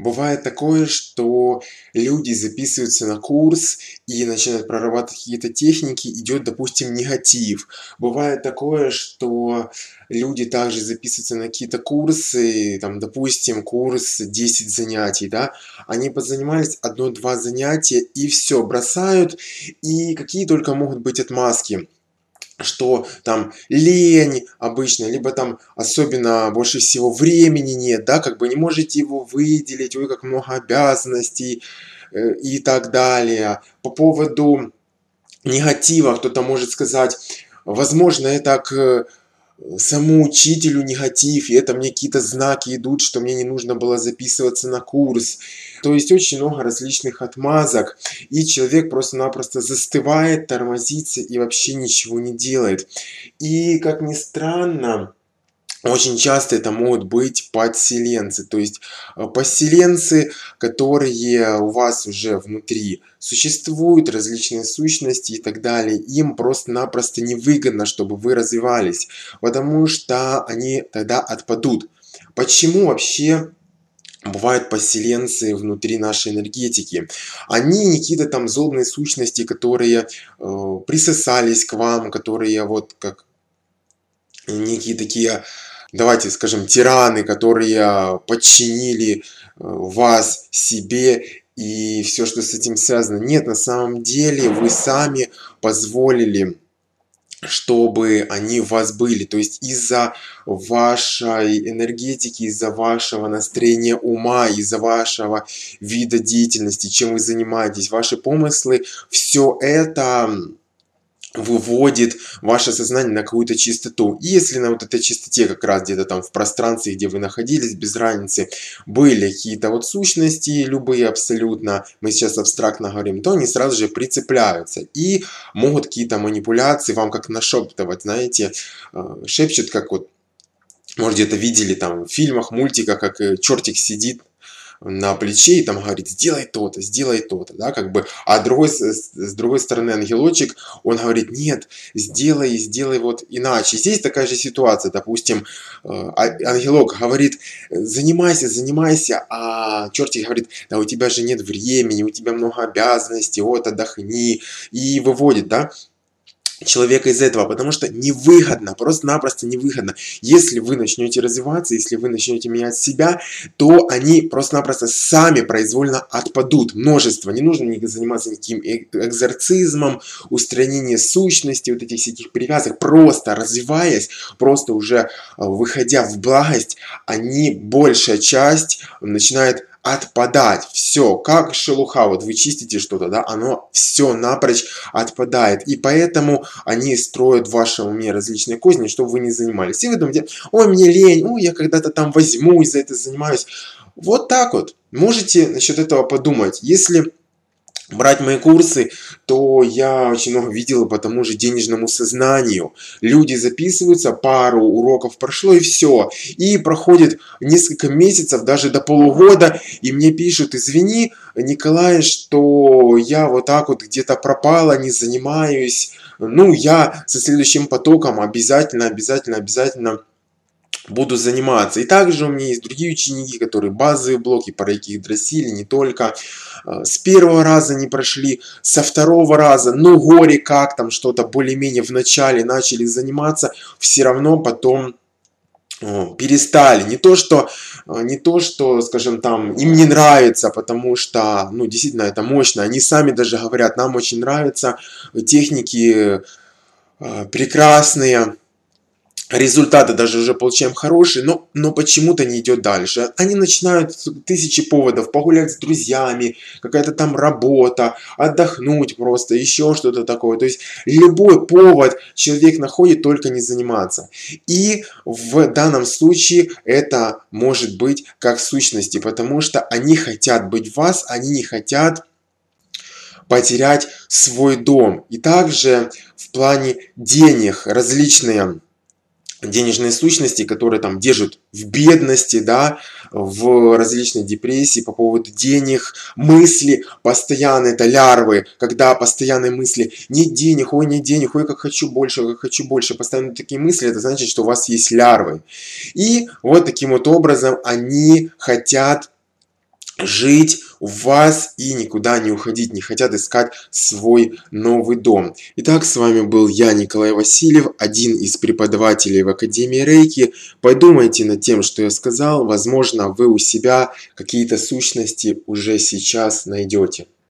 Бывает такое, что люди записываются на курс и начинают прорабатывать какие-то техники, идет, допустим, негатив. Бывает такое, что люди также записываются на какие-то курсы, там, допустим, курс 10 занятий, да, они позанимались одно-два занятия и все, бросают, и какие только могут быть отмазки, что там лень обычно, либо там особенно больше всего времени нет, да, как бы не можете его выделить, ой, как много обязанностей и так далее. По поводу негатива кто-то может сказать, возможно, это к самому учителю негатив, и это мне какие-то знаки идут, что мне не нужно было записываться на курс. То есть очень много различных отмазок, и человек просто-напросто застывает, тормозится и вообще ничего не делает. И, как ни странно, очень часто это могут быть подселенцы, то есть поселенцы, которые у вас уже внутри существуют, различные сущности и так далее. Им просто-напросто невыгодно, чтобы вы развивались, потому что они тогда отпадут. Почему вообще бывают поселенцы внутри нашей энергетики? Они не какие-то там злобные сущности, которые присосались к вам, которые вот как некие такие, давайте скажем, тираны, которые подчинили вас себе и все, что с этим связано. Нет, на самом деле вы сами позволили, чтобы они у вас были. То есть из-за вашей энергетики, из-за вашего настроения ума, из-за вашего вида деятельности, чем вы занимаетесь, ваши помыслы, все это выводит ваше сознание на какую-то чистоту. И если на вот этой чистоте, как раз где-то там в пространстве, где вы находились, без разницы, были какие-то вот сущности, любые абсолютно, мы сейчас абстрактно говорим, то они сразу же прицепляются и могут какие-то манипуляции вам как нашептывать, знаете, шепчут, как вот, может, где-то видели там в фильмах, мультиках, как чертик сидит на плече и там говорит, сделай то-то, да, как бы, а с другой стороны ангелочек, он говорит, нет, сделай вот иначе. Здесь такая же ситуация, допустим, ангелок говорит, занимайся, а чертик говорит, да у тебя же нет времени, у тебя много обязанностей, вот, отдохни, и выводит, да, человека из этого, потому что невыгодно, просто-напросто невыгодно. Если вы начнете развиваться, если вы начнете менять себя, то они просто-напросто сами произвольно отпадут. Множество. Не нужно заниматься никаким экзорцизмом, устранением сущности, вот этих всяких привязок. Просто развиваясь, просто уже выходя в благость, они, большая часть, начинает отпадать. Все, как шелуха, вот вы чистите что-то, да, оно все напрочь отпадает. И поэтому они строят в вашем уме различные козни, чтобы вы не занимались. И вы думаете, ой, мне лень, ой, я когда-то там возьмусь, за это занимаюсь. Вот так вот. Можете насчет этого подумать. Если брать мои курсы, то я очень много видел по тому же денежному сознанию. Люди записываются, пару уроков прошло и все. И проходит несколько месяцев, даже до полугода, и мне пишут, извини, Николай, что я вот так вот где-то пропала, не занимаюсь. Ну, я со следующим потоком обязательно буду заниматься. И также у меня есть другие ученики, которые базовые блоки, по яких дросили, не только. С первого раза не прошли, со второго раза, ну горе как там что-то более-менее в начале начали заниматься, все равно потом перестали. Не то что, скажем там, им не нравится, потому что, ну, действительно, это мощно. Они сами даже говорят, нам очень нравятся техники прекрасные, результаты даже уже получаем хорошие, но почему-то не идет дальше. Они начинают с тысячи поводов, погулять с друзьями, какая-то там работа, отдохнуть просто, еще что-то такое. То есть любой повод человек находит, только не заниматься. И в данном случае это может быть как сущности, потому что они хотят быть в вас, они не хотят потерять свой дом. И также в плане денег различные денежные сущности, которые там держат в бедности, да, в различной депрессии по поводу денег, мысли постоянно, это лярвы, когда постоянные мысли, нет денег, ой, как хочу больше, постоянно такие мысли, это значит, что у вас есть лярвы. И вот таким вот образом они хотят жить у вас и никуда не уходить, не хотят искать свой новый дом. Итак, с вами был я, Николай Васильев, один из преподавателей в Академии Рейки. Подумайте над тем, что я сказал. Возможно, вы у себя какие-то сущности уже сейчас найдете.